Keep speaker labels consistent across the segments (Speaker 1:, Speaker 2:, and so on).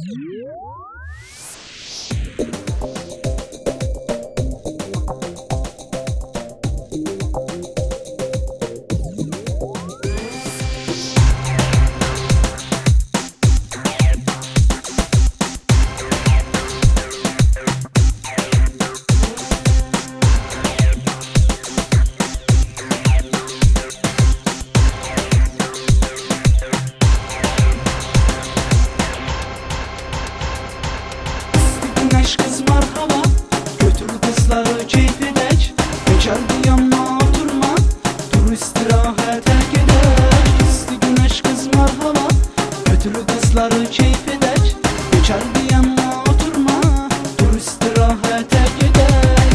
Speaker 1: Güneş kız marhaba, götür kızları keyif edek. Bekar bir yanına oturma, dur istirahete gidek. İsti güneş kız marhaba, götür kızları keyif edek. Bekar bir yanına oturma, dur istirahete gidek.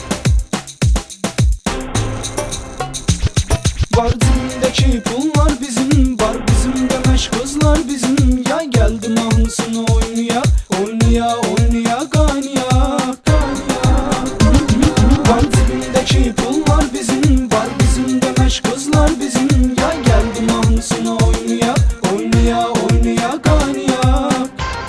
Speaker 1: Var cebimdeki pullar bizim, var bizim demeş kızlar bizim. Ya geldi mahnısını oynaya, oynaya, oynaya, kaynayak, kaynayak. Var cebimdeki pullar bizim, var bizim demeş kızlar bizim. Ya geldi mahnısını oynaya, oynaya, oynaya, kaynayak.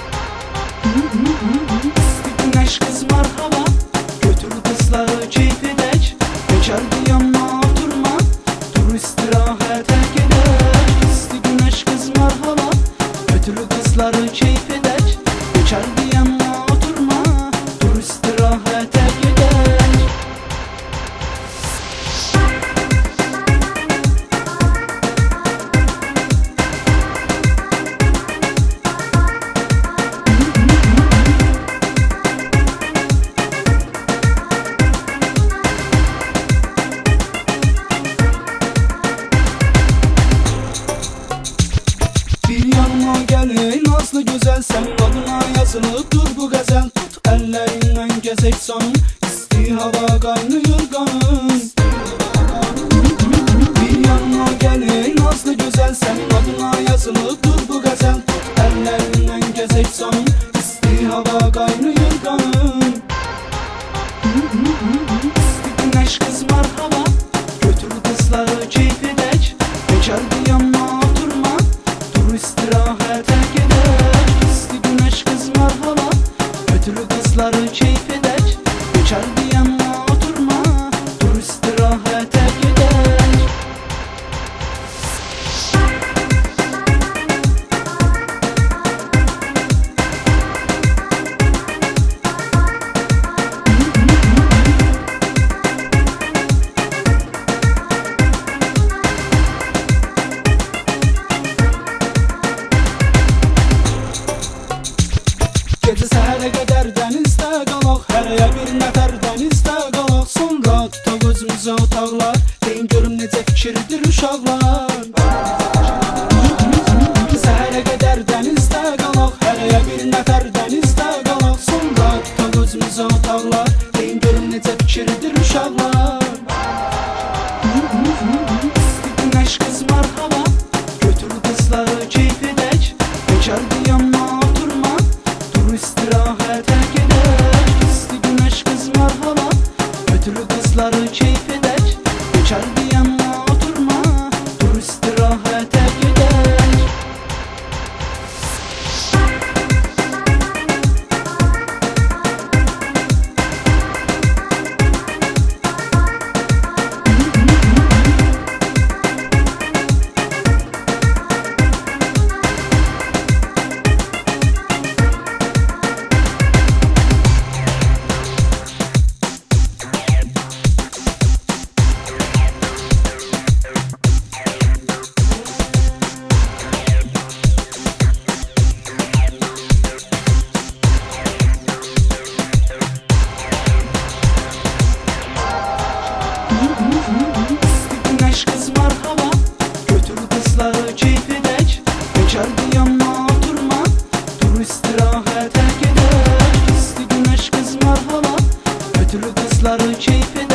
Speaker 1: İsti güneş kız marhaba, götür kızları keyif edek. Bekar bir yanına oturma, dur istirahete gidek. İsti güneş kız marhaba, götür kızları keyif edek. Bekar bir yanına oturma, dur istirahete gidek. Bir yanıma gel ey nazlı güzel, sen adına yazılıdır bu gazel. Tut ellerinden gezek sanın, istihada kaynıyor kanın. Bir yanıma gel ey nazlı güzel, sen adına yazılıdır bu gazel. Tut ellerinden gezek sanın, istihada kaynıyor kanın. İsti güneş kız marhaba, götür kızları keyif edek. Bekar bir yanına oturma, dur istirahete gidek. İsti güneş kız marhaba, götür kızları keyif edek. Bekar bir yanına oturma, dur istirahete gidek. Gece səhərə qədər dənizdə qalaq, hərəyə bir nəfər dənizdə qalaq. Sonra tutaq özümüzə otaqlar, deyin görüm necə fikirdir uşaqlar. Səhərə qədər dənizdə qalaq, hərəyə bir nəfər dənizdə qalaq. Sonra tutaq özümüzə otaqlar, deyin görüm necə fikirdir uşaqlar. İsti güneş kız marhaba, götür kızları keyif edek. Bekar bir yanına oturma, dur istirahete gidek. İsti güneş kız marhaba, götür kızları keyif edek. Bekar bir yanına oturma, dur istirahete gidek. İsti güneş kız marhaba, götür kızları keyif edek. Bekar bir yanına oturma, dur istirahete gidek. İsti güneş kız marhaba, götür kızları keyif edek.